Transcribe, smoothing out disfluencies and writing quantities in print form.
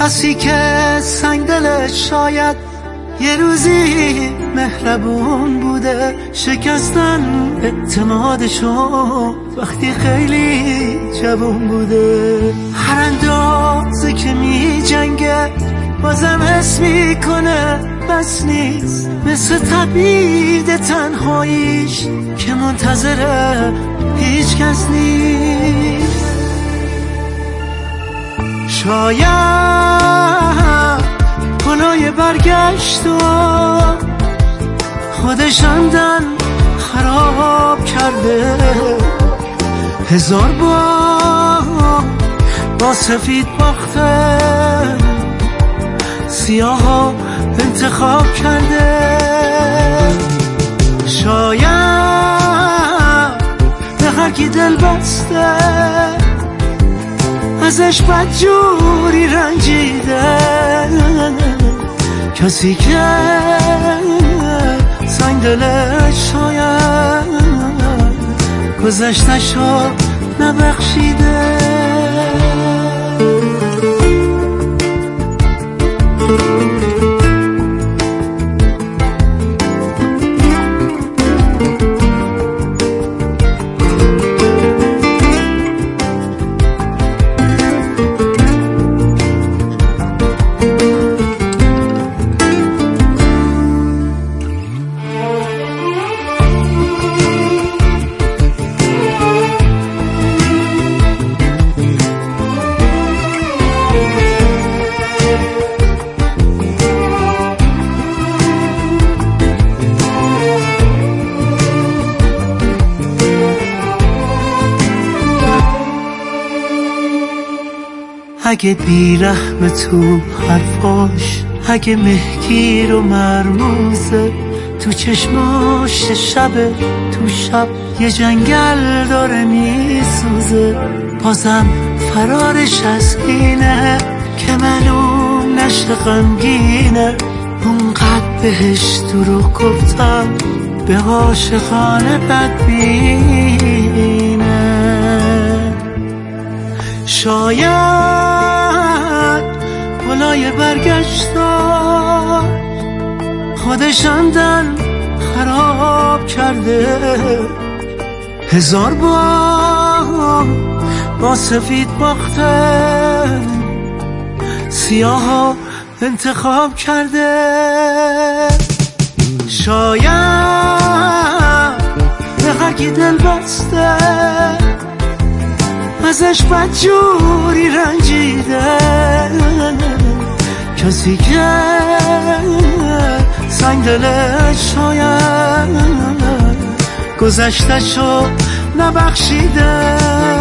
کسی که سنگ دلش شاید یه روزی مهربون بوده، شکستن اعتمادشو وقتی خیلی جوون بوده. هر اندازه که می جنگه بازم حس میکنه بس نیست، مثل تبعید تنهاییش که منتظره هیچ کس نیست. شاید پلای برگشت و خودش عمدن خراب کرده، هزار بار با سفید باخته، سیاه ها انتخاب کرده. شاید به هر کی دل بسته ازش بدجوری رنجیده، کسی که سنگ دلش شاید گذشته‌شو نبخشیده. اگه بیرحم تو حرفاش، اگه مهگیر و مرموزه تو چشماش، شب تو شب یه جنگل داره میسوزه، بازم فرارش از اینه که معلوم نشه غمگینه. اونقدر بهش دروغ گفتم به عاشقانه بدبینه. شاید پلای برگشتا خودش عمدن خراب کرده، هزار بار با سفید باخته، سیاه ها انتخاب کرده. شاید به هر کی دل بسته ازش بدجوری رنجیده، کسی که سنگ دلش شاید گذشته‌شو نبخشیده.